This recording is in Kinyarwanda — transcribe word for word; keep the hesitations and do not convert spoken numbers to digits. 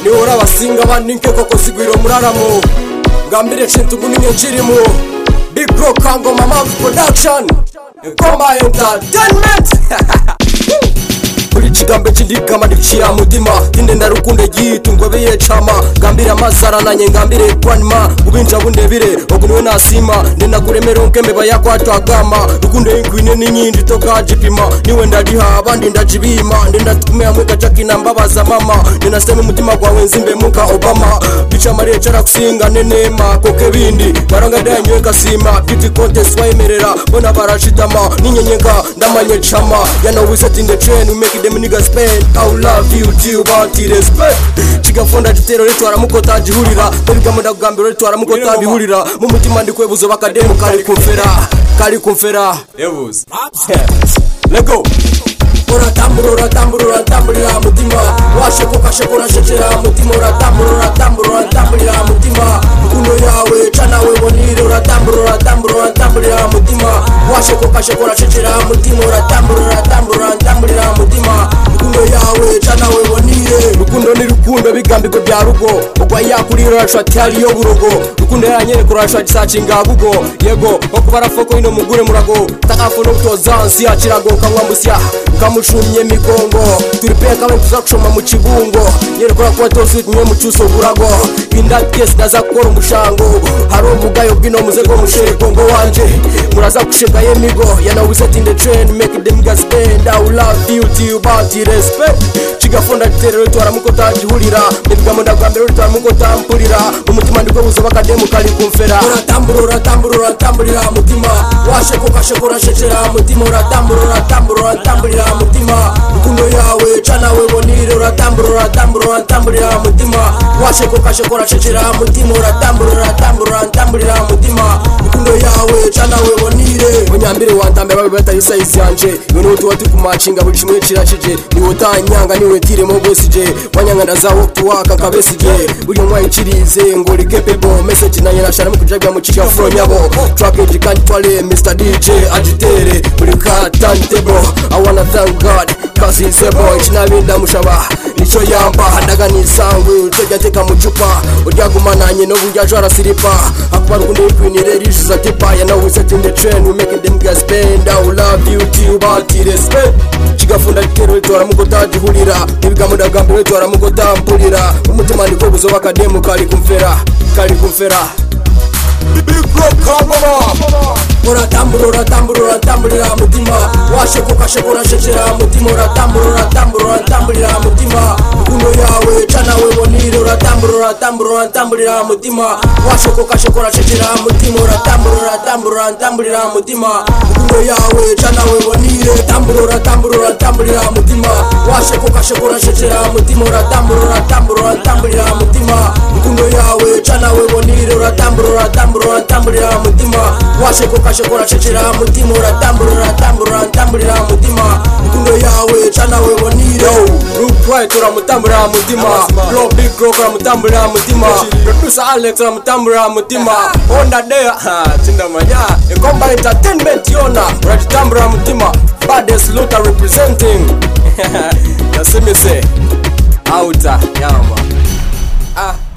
ni ora basinga baninke koko sigwiro muraramo ngambire chintu guninye chirimo Big Bro Kango Mama Production Komba Entertainment Uri chigambe chindikama ndichira mutima inde ndarukunde gitu ngobeye chama ngambire amazara nanye ngambire kwanima ubinja bundebire okunwe nasima ndenda kuremero nkembe bayako atwagama rukunde ingwine ninyindi toka jipima niwe ndadiha abandi ndajibima ndenda tukumea mweka chakina mbabaza mama ndenda sema mutima kwa wenzimbe muka Obama bicha mariye chara kusinga nenema koke bindi baranga danywe kasima kiti contest waemerera bona barashitama ninyenyeka ndamanye chama yana we set in the train we make them niggas spend I love you till about respect chigafonda gitero leto aramukota jihurira bigamunda kugambira leto aramukota bihurira mu mutima ndikwebuzo bakademu kali kumfera kali kumfera yebuze let's go ora tamburo ora tamburo ora tamburira mutima washeko kasheko rashechera mutima ora tamburo ora tamburo ora tamburira mutima kuno yawe chana we bonire ora tamburo ora tamburo ora tamburira mutima washeko kasheko rashechera mutima ora tamburo ora tamburo ora tamburira mutima kuno yawe chana we bonire rukundo ni rukundo bigambiko bya rugo ogwa yakurira rashwa tyali yo burogo rukundo yanyere kurashwa gisachinga bugo yego okubara foko ino mugure murago takafuno kutozansi akirago kanwa musya kamushumye migongo turipeka abantu zakushoma mu kibungo yerekora kwa tosi mwe mucuso burago in that case naza gukora umushango hari umugayo bwino muzego musheko ngo wanje muraza kushega yemigo yana we set in the train make them guys spend I love you till about respect chigafonda gitero twara mukota jihurira bigamunda kwambere twara mukota mpurira umutima ndiko buzo bakademu kali kumfera ora tamburo ora tamburo ora tamburira mutima washeko kasheko rashechera mutima ora tamburo ora tamburo ora tamburira mutima rukundo yawe chana we bonire ora tamburo ora tamburo ora tamburira mutima washeko kasheko rashechera mutima ora tamburo ora tamburo ora tamburira mutima rukundo yawe chana we bonire munyambire wantambe babe bata isize yanje none utu wati kumacinga buri kimwe kirashije ni wotanyanga ni wetire mo bosije wanyanga ndazawo tuwaka kabesije buri mwa ikirize ngo capable message nanye nashara mu kujagwa mu kiga from yabo track it can't play Mister D J agitere buri ka turntable I wanna thank God cause he's a boy chinabinda mushaba nico yamba hadaga nisangwe tejya teka mu cupa uryagumananye no burya jara silipa akubara kunde kwinire rishiza tipa ya now we set in the train we making them guys spend I love you till about respect chigafunda gitero twara mugota jihurira ibigamunda gambiro twara mugota mpurira umutima ndiko buzo bakademu kali kumfera kali kumfera Big Bro Kango ora tamburo ora tamburo ora tamburira mutima washeko kasheko rashechera mutima ora tamburo ora tamburo ora tamburira mutima kuno yawe chana we bonire ora tamburo ora tamburo ora tamburira mutima washeko kasheko rashechera mutima ora tamburo ora tamburo ora tamburira mutima kuno yawe chana we bonire tamburo ora tamburo ora tamburira mutima washeko kasheko rashechera mutima ora tamburo ora tamburo ora tamburira mutima kuno yawe chana we bonire ora tamburo ora tamburo ora tamburira mutima washeko kasheko rashechera mutima ora tamburo ora tamburo ora tamburira mutima kuno yawe chana we bonire Root Right ora mutambura mutima Bro Big Bro ora mutambura mutima Producer Alex ora mutambura mutima Honda there tinda manya Komba Entertainment yona ora tambura mutima Baddest Luther representing Yasemese Outa yama ah